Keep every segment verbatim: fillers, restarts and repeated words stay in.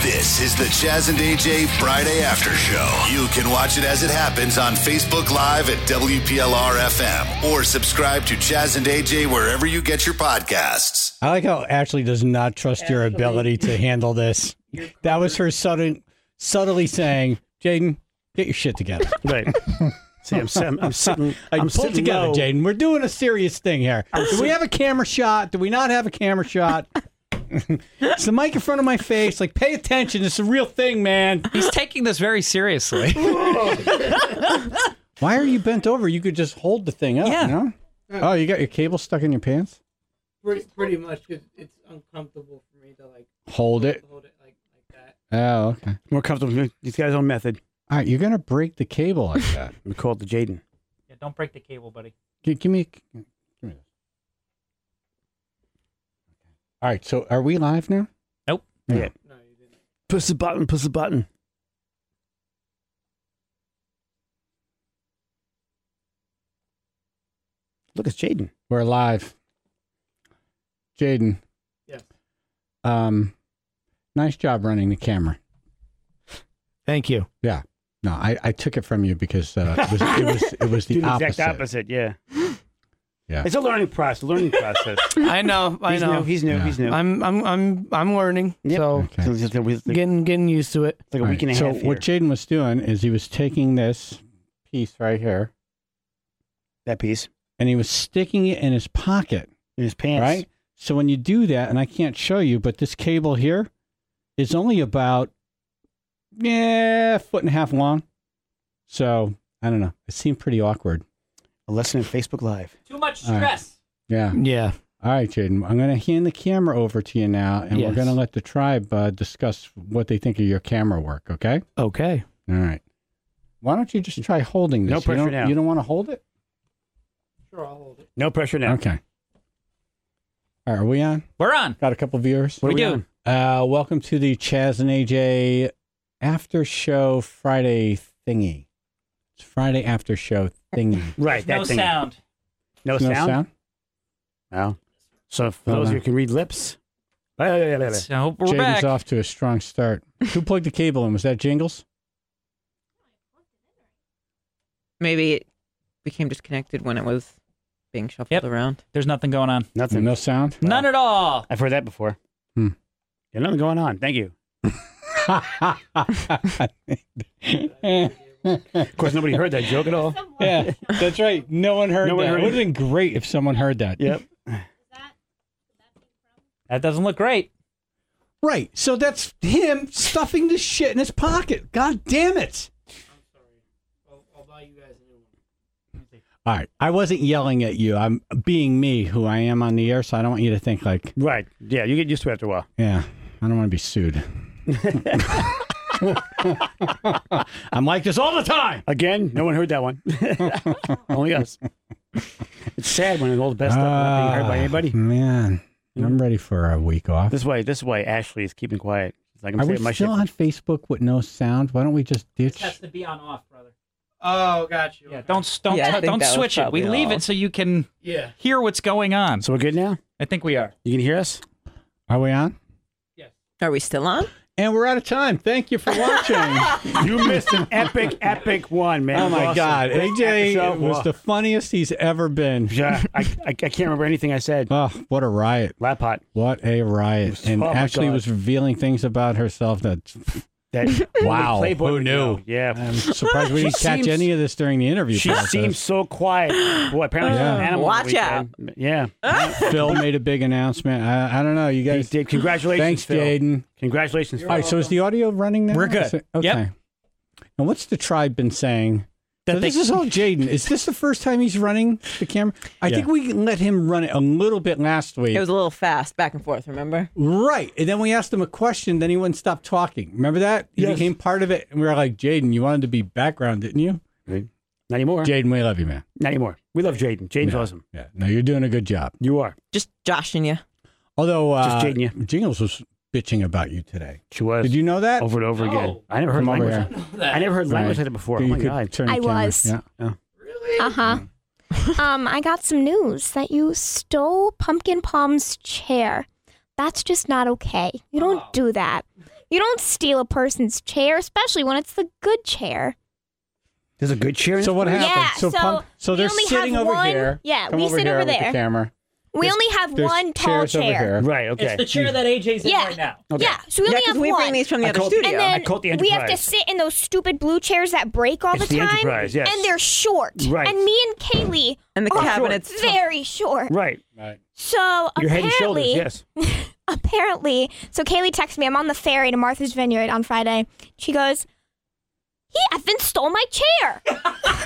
This is the Chaz and A J Friday After Show. You can watch it as it happens on Facebook Live at W P L R F M or subscribe to Chaz and A J wherever you get your podcasts. I like how Ashley does not trust Ashley. your ability to handle this. That was her sudden, subtly saying, Jaden, get your shit together. Right. See, I'm, I'm, I'm sitting. I'm I'm pull sitting together, low. Jaden. We're doing a serious thing here. I'm Do sit- we have a camera shot? Do we not have a camera shot? It's the mic in front of my face. Like, pay attention. It's a real thing, man. He's taking this very seriously. Why are you bent over? You could just hold the thing up, Yeah. you know? Oh, you got your cable stuck in your pants? Pretty, pretty much, because it's uncomfortable for me to, like, Hold it. hold it like, like that. Oh, okay. More comfortable. He's got his own method. All right, you're going to break the cable like that. We call it the Jaden. Yeah, don't break the cable, buddy. Give, give me give me this. All right, so are we live now? Nope. Yeah. No, you didn't. Push the button. Push the button. Look, it's Jaden. We're live. Jaden. Yes. Um, nice job running the camera. Thank you. Yeah. No, I, I took it from you because uh, it was it was it was the Do the opposite. exact opposite. Yeah. Yeah. It's a learning process. Learning process. I know, I he's know. New, he's new. Yeah. He's new. I'm, I'm, I'm, I'm learning. Yep. So Okay. So it's like- it's like- getting, getting used to it. it's like a All week right, and a so half here. what Jaden was doing is he was taking this piece right here that piece and he was sticking it in his pocket, in his pants. right? So when you do that, and I can't show you, but this cable here is only about yeah, a foot and a half long. So I don't know. It seemed pretty awkward. A lesson in Facebook Live. Too much All right. stress. Yeah. Yeah. All right, Jaden. I'm going to hand the camera over to you now, and we're Yes. going to let the tribe uh, discuss what they think of your camera work, okay? Okay. All right. Why don't you just try holding this? No pressure you don't, now. You don't want to hold it? Sure, I'll hold it. No pressure now. Okay. All right, are we on? We're on. Got a couple viewers? What are We we do. on? Uh, welcome to the Chaz and A J after show Friday thingy. It's Friday after show thingy. Right. That No thing. sound. No No sound. sound? No. So for Hold those on. who can read lips. Jaden's So we're Jaden's back. off to a strong start. Who plugged the cable in? Was that Jingles? Maybe it became disconnected when it was being shuffled Yep. around. There's nothing going on. Nothing. No sound? None at all. I've heard that before. Hmm. Yeah, nothing going on. Thank you. Of course, nobody heard that joke at all. Yeah, that's right. No one heard No one that. heard It would have it. been great if someone heard that. Yep. That doesn't look great. Right. So that's him stuffing this shit in his pocket. God damn it. I'm sorry. I'll, I'll buy you guys a new one. All right. I wasn't yelling at you. I'm being me, who I am on the air, so I don't want you to think like, Right. Yeah, you get used to it after a while. yeah, I don't want to be sued. I'm like this all the time. Again, no one heard that one. Only us. It's sad when all the best stuff is not being heard by Ah, anybody. Man, I'm ready for a week off. This way, this way, Ashley is keeping quiet. It's like I'm Are we saying my still shit. on Facebook with no sound? Why don't we just ditch? to be on off, brother. Oh, got you. Yeah, okay. don't don't Yeah, I t- think don't that was switch it. We probably leave all. it so you can Yeah. hear what's going on. So we're good now? I think we are. You can hear us? Are we on? Are we still on? And we're out of time. Thank you for watching. You missed an epic, epic one, man. Oh my Awesome. God, Great A J episode. was Wow. the funniest he's ever been. Yeah, I, I, I can't remember anything I said. Oh, what a riot! Lap hot. What a riot! And Oh my Ashley God. was revealing things about herself that, That wow, Playboy who video. knew? Yeah. I'm surprised we She didn't catch seems- any of this during the interview. She process. seems so quiet. Boy, apparently Yeah. she's an animal. Watch this weekend. Yeah. Phil made a big announcement. I, I don't know. You He guys, did. Congratulations, thanks, Phil. Jaden. Congratulations, Phil. All right, so is the audio running now? We're good. Is it- Okay. Yep. And what's the tribe been saying? That So this they- is all Jaden. Is this the first time he's running the camera? I Yeah. think we let him run it a little bit last week. It was a little fast, back and forth, remember? Right. And then we asked him a question, then he wouldn't stop talking. Remember that? He Yes. became part of it. And we were like, Jaden, you wanted to be background, didn't you? Not anymore. Jaden, we love you, man. Not anymore. We love Jaden. Jaden's Yeah. awesome. Yeah. No, you're doing a good job. You are. Just joshing you. Although, uh, Just Jaden, yeah. Jingles was bitching about you today. She was. Did you know that? Over and over No. again. I never heard From over language. here. I never heard language Right. like that before. You Oh my could God. turn the I camera. was. Yeah. Really? Uh huh. um, I got some news that you stole Pumpkin Palm's chair. That's just not okay. You don't do that. You don't steal a person's chair, especially when it's the good chair. There's a good chair in So this what place? happened? Yeah, so so pump, so we they're only sitting have over one- here. yeah, Come we over sit here over with there. the camera. We There's- only have there's one tall chairs over chair. here. Right, okay. It's the chair that A J's in Yeah. right now. Okay. Yeah, so we Yeah, only 'cause have we one. bring these from the I other called- studio. And then I call it the we have to Enterprise. sit in those stupid blue chairs that break all It's the the time. Enterprise, yes. And they're short. Right. And me and Kaylee And the are cabinets. very short. Right. Right. So Your head and apparently, shoulders, yes. apparently, so Kaylee texted me. I'm on the ferry to Martha's Vineyard on Friday. She goes, "He effing stole my chair." He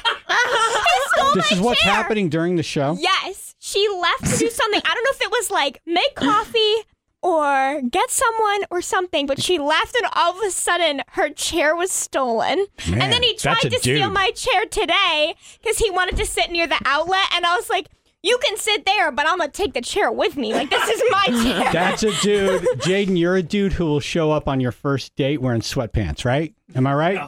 stole This my is what's chair. happening during the show. Yes, she left to do something. I don't know if it was like make coffee or get someone or something, but she left and all of a sudden her chair was stolen. Man, and then he tried that's a to steal dude. my chair today because he wanted to sit near the outlet, and I was like, "You can sit there, but I'm gonna take the chair with me. Like this is my chair." That's a dude. Jaden, you're a dude who will show up on your first date wearing sweatpants, right? Am I right?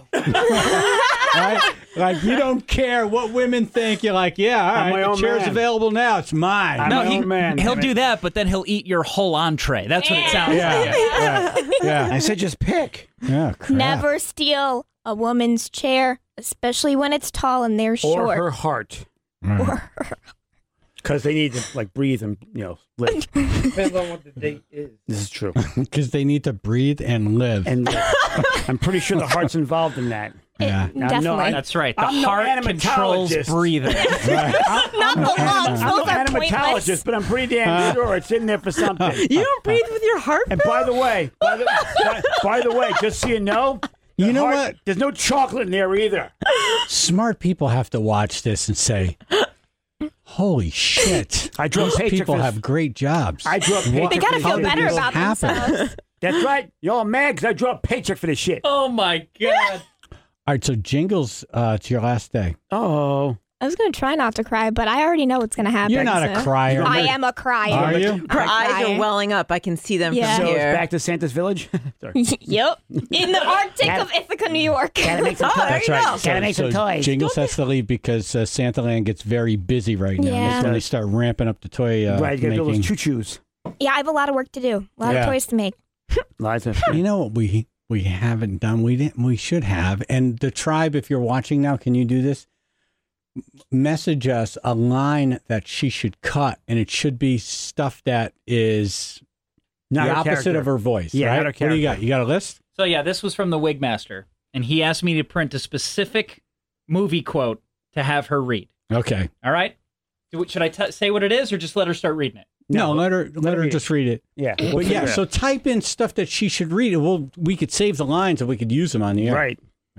Right? Like, you don't care what women think. You're like, yeah, all I'm my right, the own chair's man. available now. It's mine. I'm No, my he, own man. he'll damn do it. that, but then he'll eat your whole entree. That's what it sounds yeah, like. yeah, yeah, I said just pick. yeah, crap. Never steal a woman's chair, especially when it's tall and they're Or short. her heart. Right. Because they need to, like, breathe and, you know, live. Depends on what the date is. This is true. Because they need to breathe and live. And uh, I'm pretty sure the heart's involved in that. yeah. Now, Definitely. no, I- That's right. The I'm no heart controls animatologist. breathing. Right. Not the lungs. I'm Those no are pointless. animatologist, but I'm pretty damn sure it's in there for something. You don't breathe with your heart? And by the way, by the, by, by the way, just so you know, the You know heart- what? There's no chocolate in there either. Smart people have to watch this and say, holy shit. I drew a These paycheck people for this. have great jobs. I drew a paycheck. They gotta for feel this better shit. about happen? themselves. That's right. Y'all mad because I drew a paycheck for this shit. Oh, my God. All right, so Jingles, uh, it's your last day. Oh. I was gonna try not to cry, but I already know what's gonna happen. You're not a so- crier. I am a crier. Are you? Her I eyes cry. are welling up. I can see them Yeah. from So here. it's back to Santa's Village? Sorry. Yep. In the Arctic Gotta- of Ithaca, New York. Gotta make some Oh, there toys. you go. Gotta make some so toys. Jingles has to leave because uh, Santaland gets very busy right now. Yeah. That's when they start ramping up the toy uh, Right, you gotta build making. those choo-choos. Yeah, I have a lot of work to do. A lot Yeah. of toys to make. Liza. You know what we we haven't done? We didn't. We should have. And the tribe, if you're watching now, can you do this? Message us a line that she should cut, and it should be stuff that is Not the her opposite character. of her voice. Yeah, right? not her What do you got? character. You got a list? So, yeah, this was from the Wigmaster, and he asked me to print a specific movie quote to have her read. Okay. All right? Do, should I t- say what it is, or just let her start reading it? No, let her let, her read it. just read it. Yeah. we'll But figure yeah, it so out. type in stuff that she should read. Well, we could save the lines and we could use them on the air. Right.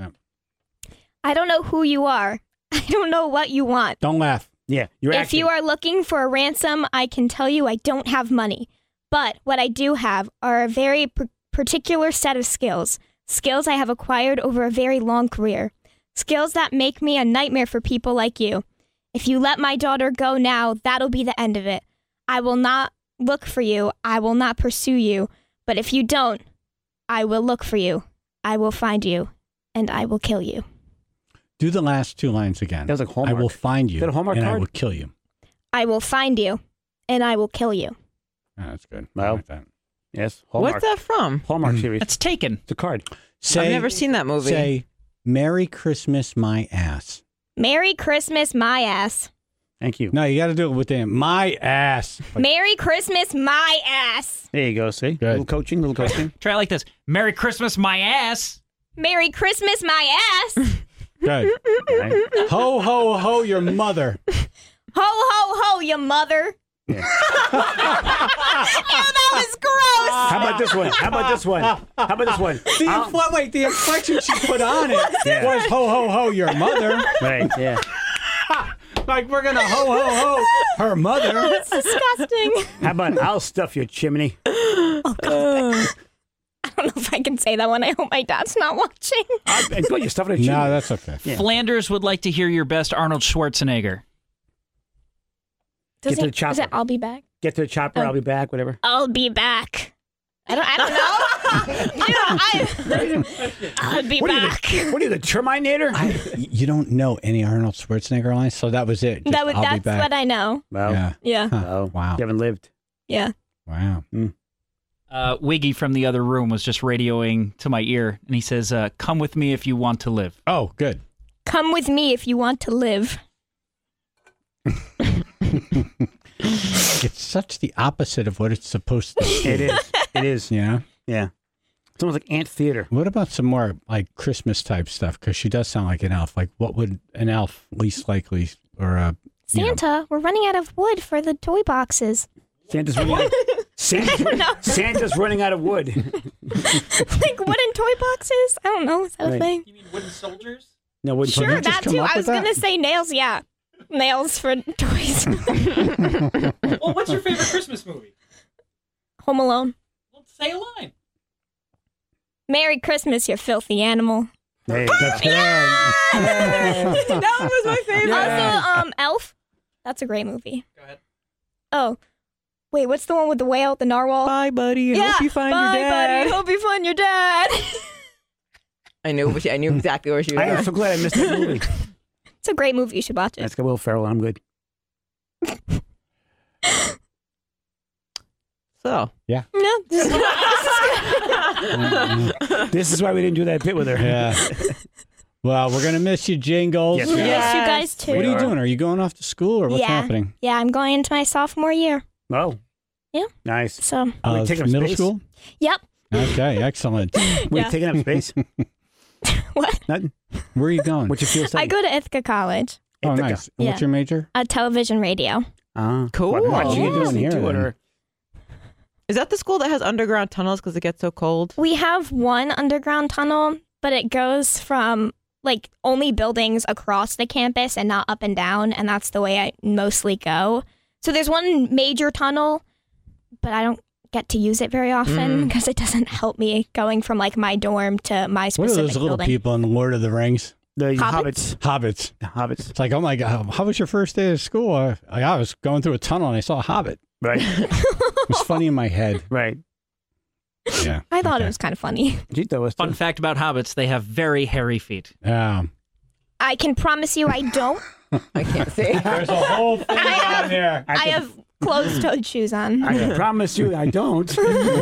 I don't know who you are. I don't know what you want. Don't laugh. Yeah. You're If acting. you are looking for a ransom, I can tell you I don't have money. But what I do have are a very p- particular set of skills. Skills I have acquired over a very long career. Skills that make me a nightmare for people like you. If you let my daughter go now, that'll be the end of it. I will not look for you. I will not pursue you. But if you don't, I will look for you. I will find you. And I will kill you. Do the last two lines again. That was like I Hallmark. will find you Is that a Hallmark and I card? will kill you. I will find you. And I will kill you. Oh, that's good. I Well, like that. Yes. Hallmark. What's that from? Hallmark series. That's taken. It's a card. Say, I've never seen that movie. Say, Merry Christmas, my ass. Merry Christmas, my ass. Thank you. No, you got to do it with the my ass. Like, Merry Christmas, my ass. There you go. See? Good. Little coaching, little coaching. Try it like this. Merry Christmas, my ass. Merry Christmas, my ass. good. Right? Ho, ho, ho, your mother. Ho, ho, ho, you mother. Yeah. Ew, that was gross. How about this one? How about this one? How about this one? The I'll- infl- wait, the inflection she put on it Yeah. was ho, ho, ho, your mother. Right, yeah. Like, we're going to ho, ho, ho, her mother. That's disgusting. How about I'll stuff your chimney? I don't know if I can say that one. I hope my dad's not watching. I, I put your stuff in a chimney. No, that's okay. Yeah. Flanders would like to hear your best Arnold Schwarzenegger. Does Get to it, the chopper. is it I'll be back? Get to the chopper. Oh. I'll be back. Whatever. I'll be back. I don't, I don't know. Dude, I, I'll be What are, you, back. the, what are you, the Terminator? I, you don't know any Arnold Schwarzenegger lines, so that was it. Just, That would, I'll be that's back. what I know. Well, Yeah. Yeah. Huh. well, Wow. you haven't lived. Yeah. Wow. Uh, Wiggy from the other room was just radioing to my ear, and he says, uh, "Come with me if you want to live." Oh, good. Come with me if you want to live. It's such the opposite of what it's supposed to be. It is. It is. Yeah. Yeah. It's almost like Ant Theater. What about some more like Christmas type stuff? Because she does sound like an elf. Like, what would an elf least likely or a you know- Santa, we're running out of wood for the toy boxes. Santa's running out. Santa's, Santa's running out of wood. Like wooden toy boxes? I don't know. Is that Right. a thing? You mean wooden soldiers? No, wood. Sure, you just that come too. up I was with that? going to say nails. Yeah. Nails for toys. Well, what's your favorite Christmas movie? Home Alone. Well, say a line. Merry Christmas, you filthy animal. Hey, that's good. That one was my favorite. Also, um, Elf. That's a great movie. Go ahead. Oh, wait, what's the one with the whale, the narwhal? Bye, buddy. yeah. Hope you find Bye, your dad. buddy. Hope you find your dad. I knew. what she- I knew exactly where she was. I am going. so glad I missed that movie. It's a great movie. You should watch it. That's got Will Ferrell. I'm good. So. No, this is, This is why we didn't do that bit with her. Yeah. Well, we're gonna miss you, Jingles. Yes, we Yes, are. you guys too. What are you are. doing? Are you going off to school or what's Yeah. happening? Yeah, I'm going into my sophomore year. Oh. Yeah. Nice. So, Are you Uh, taking up middle space? school? yep. Okay, excellent. We're Yeah. taking up space. What? Nothing. Where are you going? What you feel? I go to Ithaca College, Oh, Ithaca. nice. Yeah. What's your major? uh, television radio. Ah, Cool. What, what you Yeah. doing here? Then. Or, Is that the school that has underground tunnels because it gets so cold? We have one underground tunnel, but it goes from like only buildings across the campus and not up and down, and that's the way I mostly go. So there's one major tunnel, but I don't get to use it very often because it doesn't help me going from like my dorm to my What are specific those little building. people in the Lord of the Rings? the Hobbits? hobbits. Hobbits. The hobbits. It's like, oh my God, how was your first day of school? I, I was going through a tunnel and I saw a hobbit. Right. It was funny in my head. Right. Yeah. I thought Okay. it was kind of funny. Gee, that was Fun fact about hobbits, they have very hairy feet. Um, I can promise you I don't. I can't say. there's a whole thing I have- on there. I can- have closed-toed shoes on. I can promise you I don't.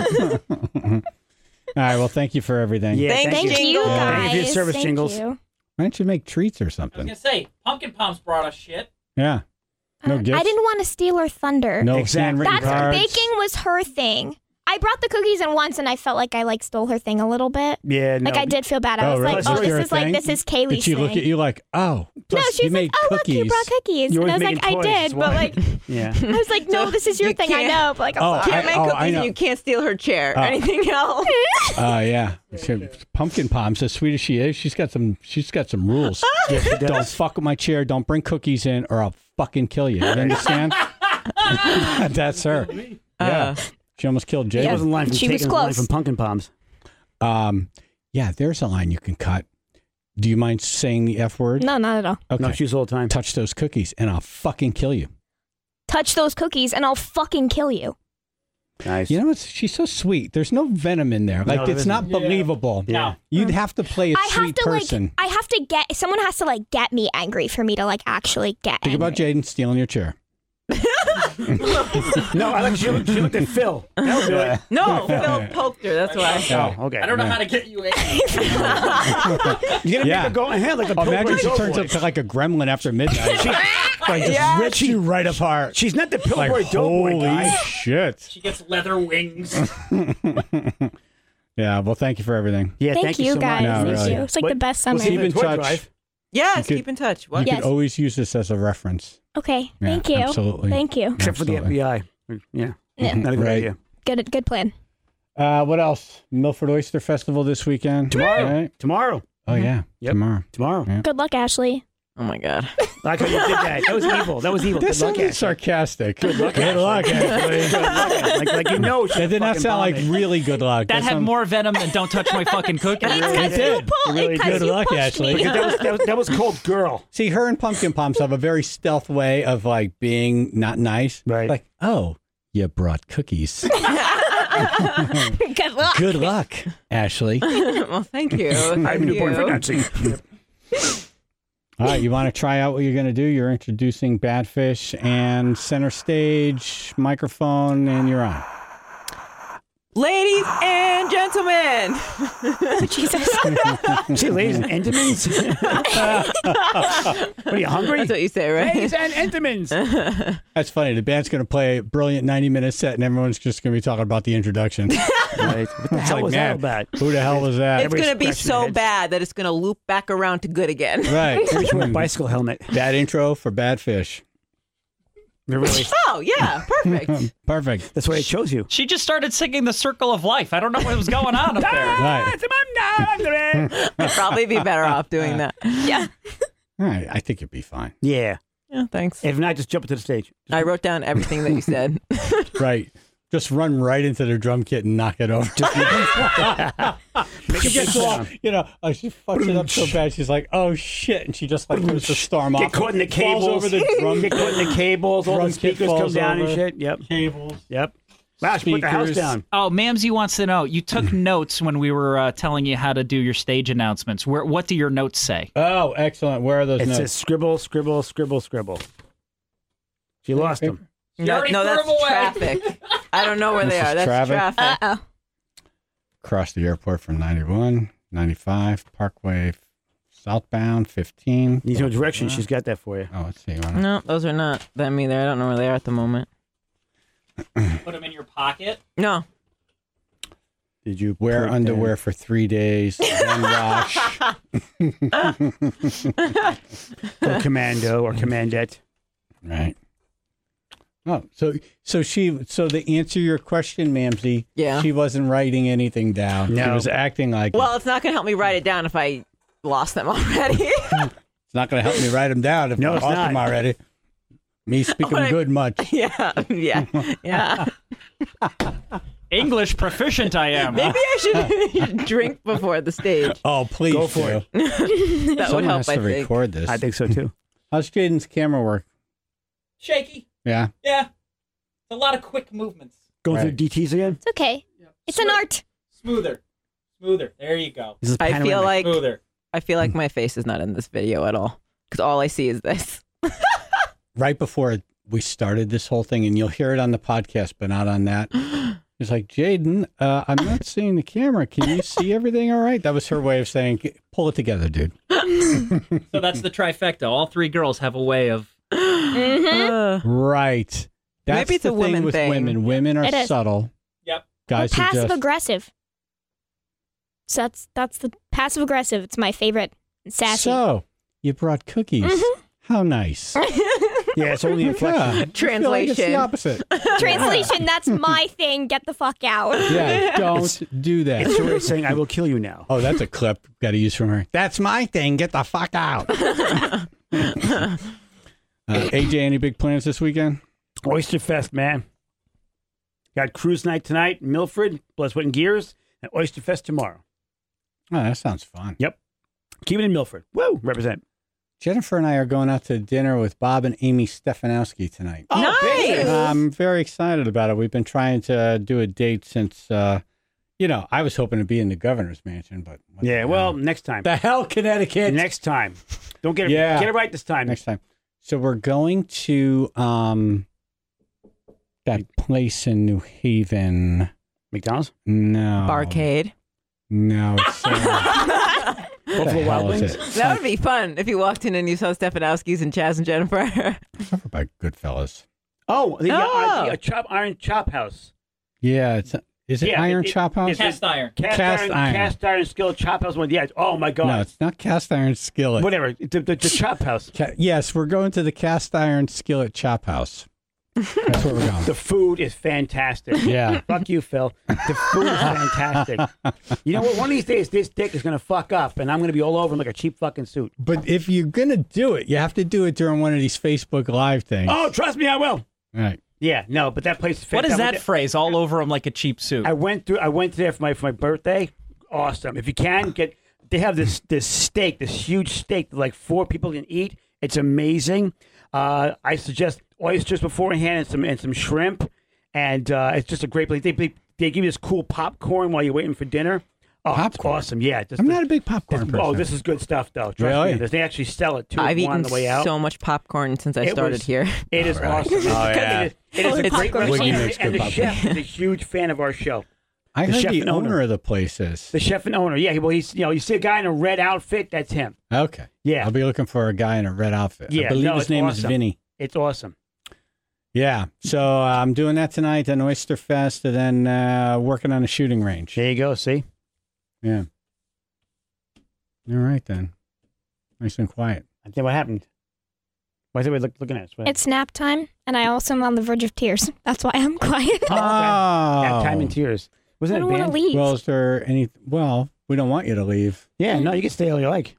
All right. Well, thank you for everything. Yeah, Thank Thank you. you, Yeah. guys. Thank you for your service, Thank Jingles. you. Why don't you make treats or I was something? gonna say, Pumpkin Palms brought us shit. Yeah. No Uh, gifts? I didn't want to steal her thunder. No Exactly. handwritten That's cards. baking was her thing. I brought the cookies in once, and I felt like I like stole her thing a little bit. Yeah, no. Like I did feel bad. I Oh, was really? like, Plus "Oh, it's your this is like thing? this is Kaylee's Did she thing." look at you like, oh, No, plus she's you made like, "Oh, look, cookies? you brought cookies." You're And I always was like, making "I toys, did," that's but why. like, Yeah. I was like, "No, So this is your you thing." I can't- know, but like, I'm Oh, sorry. Can't make oh, I cookies know. and you can't steal her chair or Oh. anything else. Uh, yeah. She- Pumpkin Palms, as sweet as she is, she's got some. She's got some rules. Yes, it Don't does. fuck with my chair. Don't bring cookies in, or I'll fucking kill you. You understand? That's her. Yeah. Uh, She almost killed Jay. It wasn't line from She was taking a line close. from Pumpkin Palms. Um, yeah, there's a line you can cut. Do you mind saying the F word? No, not at all. Okay. No, she was all the time. Touch those cookies, and I'll fucking kill you. Touch those cookies, and I'll fucking kill you. Nice. You know, it's, she's so sweet. There's no venom in there. Like, No, there it's not isn't. believable. Yeah. You'd have to play a I have sweet to person. like. I have to get. Someone has to like get me angry for me to like actually get. Think about angry. Jaden stealing your chair. No, I like she looked, she looked at Phil. That'll do it. no, Phil poked her. That's why. Oh, okay. I don't know Yeah. how to get you angry. You're gonna Yeah. make her go ahead like a Oh, imagine she Pillsbury turns Doughboy. up to like a gremlin after midnight. She, like, just Yeah, rips you right apart. She's not the Like, Pillsbury Doughboy holy guy. shit. She gets leather wings. Yeah, well, thank you for everything. Yeah, Thank, thank, you so guys. much. No, Thank really. you. It's like But the best we'll summer. see Keep you in at Toy touch. Drive. Yes, You could- keep in touch. You What? Yes. could always use this as a reference. Okay. Yeah, Thank you. absolutely. Thank you. Except for the F Absolutely. B I. Yeah. Yeah. Not a good Right. idea. Good. Good plan. Uh, what else? Milford Oyster Festival this weekend. Tomorrow. Right? Tomorrow. Oh, yeah. Yep. Tomorrow. Tomorrow. Yeah. Good luck, Ashley. Oh my god. Like how you did that. That was evil. That was evil. That Good luck, sounded Ashley. sarcastic. Good luck, Ashley. Ashley. Good luck, Ashley. like, like you know. That did not sound like really good luck. That had sound- more venom than "Don't touch my fucking cookie." It's It because you did. pulled. It really It's 'cause did. you Luck, pushed Ashley. me. Because that was, that was that was called girl. See, her and Pumpkin Palms have a very stealth way of like being not nice. Right. Like, oh, you brought cookies. Good luck. Good luck, Ashley. Well, thank you. I have a Thank new boyfriend. you. Nancy. All right, you want to try out what you're going to do? You're introducing Badfish and center stage, microphone, and you're on. Ladies and gentlemen. Jesus. See, ladies and Entenmann's. What are you hungry? That's what you say, right? Ladies and Entenmann's. That's funny. The band's going to play a brilliant ninety-minute set, and everyone's just going to be talking about the introduction. Right. What the It's hell like, was man, that about? who the hell was that? It's going to be scratching their so heads. bad that it's going to loop back around to good again. Right. Maybe she wear a bicycle helmet. Bad intro for bad fish. They're really. Oh, yeah. Perfect. Perfect. That's why it chose you. She just started singing The Circle of Life. I don't know what was going on up there. Right. I'd probably be better off doing that. Yeah. All right. I think you'll be fine. Yeah. Yeah, thanks. If not, just jump into the stage. I wrote down everything that you said. Right. Just run right into their drum kit and knock it over. Make She a big gets all, sound. you know, uh, she fucks it up so bad. She's like, oh shit. And she just like goes to storm Get off. caught in the falls cables. over the drum Get caught in the cables. All Drum the kit speakers come falls down and over. shit. Yep. cables. Yep. Wow, she put the house Speakers. down. Oh, Mamsie wants to know. You took notes when we were uh, telling you how to do your stage announcements. Where? What do your notes say? Oh, excellent. Where are those It notes? says scribble, scribble, scribble, scribble. She lost them. No, already no, threw that's them away. traffic. I don't know where This they is are. That's traffic? traffic. Uh oh. Across the airport from ninety-one, ninety-five, Parkway, southbound, fifteen. Needs no direction. She's got that for you. Oh, let's see. Wanna- No, those are not them either. I don't know where they are at the moment. Put them in your pocket. No. Did you Wear put underwear for three days, then wash. that- Go commando or commandette? Right. Oh, so so she so to answer your question, Mamsie, Yeah. she wasn't writing anything down. She No. was acting like Well, it's not going to help me write it down if I lost them already. it's not going to help me write them down if No, I it's lost them not. already. Me speaking When I- good much. yeah, yeah, yeah. English proficient I am. Maybe I should drink before the stage. Oh, please Go for do. it. That Someone would help, has I to think. record this. I think so too. How's Jaden's camera work? Shaky. Yeah. Yeah. It's a lot of quick movements. Going through Right. D Ts again? It's okay. It's an art. Smoother. Smoother. There you go. This is I feel panoramic. like Smoother. I feel like my face is not in this video at all because all I see is this. Right before we started this whole thing, and you'll hear it on the podcast, but not on that. He's like, Jaden, uh, I'm not seeing the camera. Can you see everything all right? That was her way of saying, "Get- pull it together, dude. So that's the trifecta. All three girls have a way of. Uh, Right. That's Maybe it's the a thing women with thing. women. Women are It is. subtle. Yep. Guys are Passive just aggressive. So that's that's the passive aggressive. It's my favorite. Sassy. So you brought cookies. Mm-hmm. How nice. Yeah, it's only inflection. Yeah. I feel like it's Translation. the opposite. Translation, that's my thing. Get the fuck out. Yeah, don't do that. It's her way of saying, I will kill you now. Oh, that's a clip. Got to use from her. That's my thing. Get the fuck out. uh, A J, any big plans this weekend? Oyster Fest, man. Got cruise night tonight in Milford, Blood, Sweat, and Gears, and Oyster Fest tomorrow. Oh, that sounds fun. Yep. Keep it in Milford. Woo! Represent. Jennifer and I are going out to dinner with Bob and Amy Stefanowski tonight. Nice. I'm very excited about it. We've been trying to do a date since, uh, you know, I was hoping to be in the governor's mansion, but what Yeah, the well, hell? next time. the hell, Connecticut. Next time. Don't get it, Yeah. get it right this time. Next time. So we're going to um that place in New Haven. McDonald's? No, Barcade. No, it's, uh, what the Buffalo hell Wild is Wings? it? That would be fun if you walked in and you saw Stefanowski's and Chaz and Jennifer. It's over by Goodfellas. Oh, the, uh, Oh. the uh, chop, Iron Chop House. Yeah, it's is it Yeah, Iron it- it- Chop House? it's- Cast iron. Cast, Cast iron, iron. Cast iron skillet chop house one. Yeah. Oh my god. no, it's not Cast Iron Skillet. Whatever. The, the, the chop house. Ca- yes, we're going to the Cast Iron Skillet Chop House. That's where we're going. The food is fantastic. Yeah. Fuck you, Phil. The food is fantastic. You know what? One of these days, this dick is going to fuck up, and I'm going to be all over him like a cheap fucking suit. But if you're gonna do it, you have to do it during one of these Facebook Live things. Oh, trust me, I will. Right. Yeah, no, but that place is What fantastic. is I that went phrase? All over him like a cheap suit. there- I went through. I went there for my for my birthday. Awesome. If you can get, they have this this steak, this huge steak that like four people can eat. It's amazing. Uh, I suggest oysters beforehand and some and some shrimp, and uh, it's just a great place. They, they they give you this cool popcorn while you're waiting for dinner. Oh, it's Popcorn? awesome. Yeah, just I'm the- not a big popcorn This- person. oh, this is good stuff, though. Trust Really? me. They actually sell it too. I've one on eaten the way out. so much popcorn since I It started was- here. It is All right. awesome. Oh, yeah. It is, it is a It's great popcorn restaurant, machine. makes and good the chef is a huge fan of our show. I The heard chef the and owner owner. of the place is. The chef and owner. Yeah, well, he's you know you see a guy in a red outfit. That's him. Okay. Yeah. I'll be looking for a guy in a red outfit. I Yeah, believe no, his it's name is awesome. Vinny. It's awesome. Yeah. So uh, I'm doing that tonight, then Oyster Fest, and then uh, working on a shooting range. There you go. See. Yeah. All right, then. Nice and quiet. I think what happened. Why is everybody look, looking at us? What It's nap time, and I also am on the verge of tears. That's why I'm quiet. Oh, Oh. Nap time in tears. I Wasn't don't it a want to band? leave. Well, is there any? Well, we don't want you to leave. Yeah, no, you can stay all you like.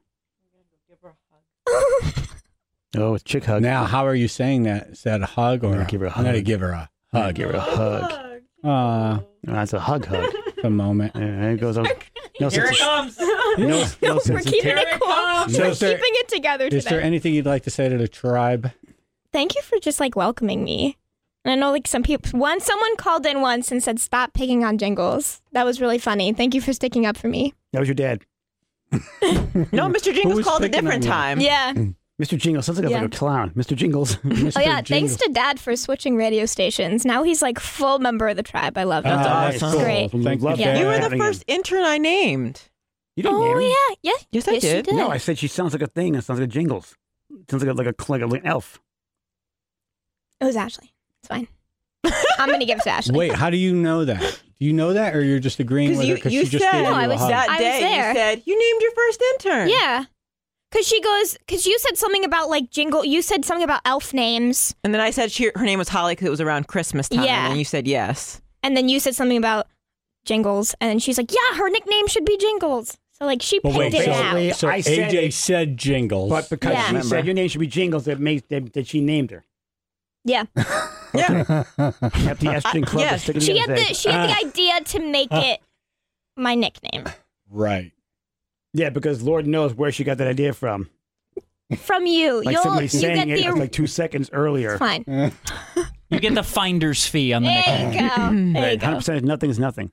Oh, it's chick hug. Now, how are you saying that? Is that a hug or I'm gonna give her a I'm gonna hug. give her a Hug. hug. Give her a hug. Uh, No, that's a hug hug. the moment. Yeah, there it goes. No Here sense it of- comes. no, no We're sense of keeping ter- it cool. So We're is there- keeping it together Is there today. anything you'd like to say to the tribe? Thank you for just like welcoming me. And I know like some people, one someone called in once and said, "Stop picking on Jingles." That was really funny. Thank you for sticking up for me. That was your dad. No, Mister Jingles was called a picking on different you? time. Yeah. Mister Jingles sounds like, a- Yeah. like a clown. Mister Jingles. Oh yeah. Thanks to Dad for switching radio stations. Now he's like full member of the tribe. I love it. Ah, That's that's awesome. cool. Great. Thank Love you, that. Dad. You were the Having first intern I named. You didn't name Oh him. yeah. Yeah. Yes, I yes, you did. did. No, I said she sounds like a thing. It sounds like a Jingles. It sounds like a, like a like a like an elf. It was Ashley. It's fine. I'm gonna give it to Ashley. Wait, how do you know that? Do you know that, or you're just agreeing Because with you, her because you she just said gave you No, I a was hug? that I was day, there. you said, you named your first intern. Yeah. Cause she goes, cause you said something about like jingle. You said something about elf names, And then I said she, her name was Holly because it was around Christmas time. Yeah. And then you said yes. and then you said something about Jingles, and then she's like, "Yeah, her nickname should be Jingles." So like she But picked wait, it so, out. basically- so I said A J it. said Jingles. But because Yeah. she Remember. said your name should be Jingles, that makes that, that she named her. Yeah, Yeah. At the estrogen club. yes. is sticking she had together the today. she had the idea to make it my nickname right. Yeah, because Lord knows where she got that idea from. from you. Like You'll somebody you saying get it the like two seconds earlier. fine. You get the finder's fee on the There nickname. you go. There you Right, go. hundred percent. Nothing is nothing.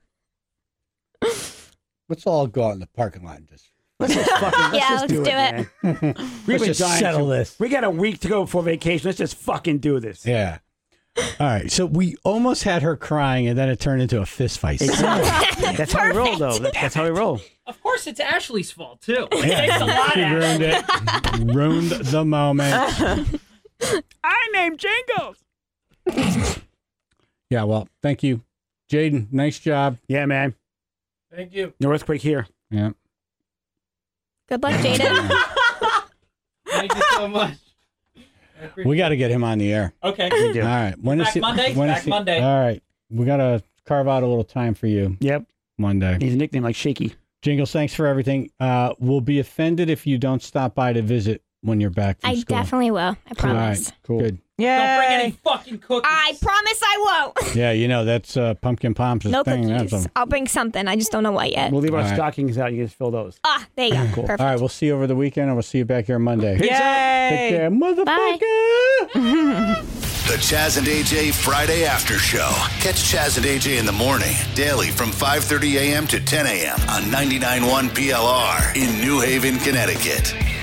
Let's all go out in the parking lot and just Let's just fucking let's Yeah, just let's do, do it. it. Man. We've let's been just dying settle to- this. We got a week to go before vacation. Let's just fucking do this. Yeah. All right. So we almost had her crying, and then it turned into a fist fight. Exactly. That's how we roll, though. That- That's how we roll. Of course, it's Ashley's fault too. It takes a lot She out. ruined it. Ruined the moment. I named Jingles. Yeah. Well, thank you, Jaden. Nice job. Yeah, man. Thank you. No earthquake here. Yeah. Good luck, Jaden. Thank you so much. I appreciate We got to get him on the air. Okay. We do. All right. When is Back he? Monday? When is Back he- Monday. All right. We got to carve out a little time for you Yep. Monday. He's a nickname like Shaky. Jingles, thanks for everything. Uh, we'll be offended if you don't stop by to visit when you're back from I school. definitely will. I All promise. right. Cool. Good. Yeah. Don't bring any fucking cookies. I promise I won't. Yeah, you know, that's uh, Pumpkin Pomp's No thing. cookies. That's a- I'll bring something. I just don't know what yet. We'll leave our All right. stockings out. You guys fill those. Ah, there you go. Cool. Perfect. All right, we'll see you over the weekend, and we'll see you back here Monday. Yay. Take care, motherfucker. The Chaz and A J Friday After Show. Catch Chaz and A J in the morning, daily from five thirty a.m. to ten a.m. on ninety-nine point one P L R in New Haven, Connecticut.